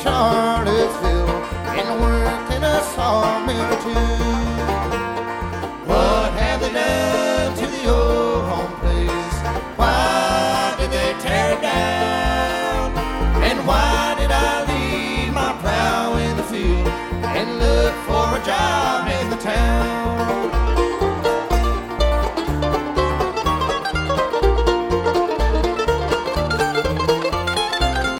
Charlottesville and worked in a sawmill too. What have they done to the old home place? Why did they tear it down? And why did I leave my plow in the field and look for a job in the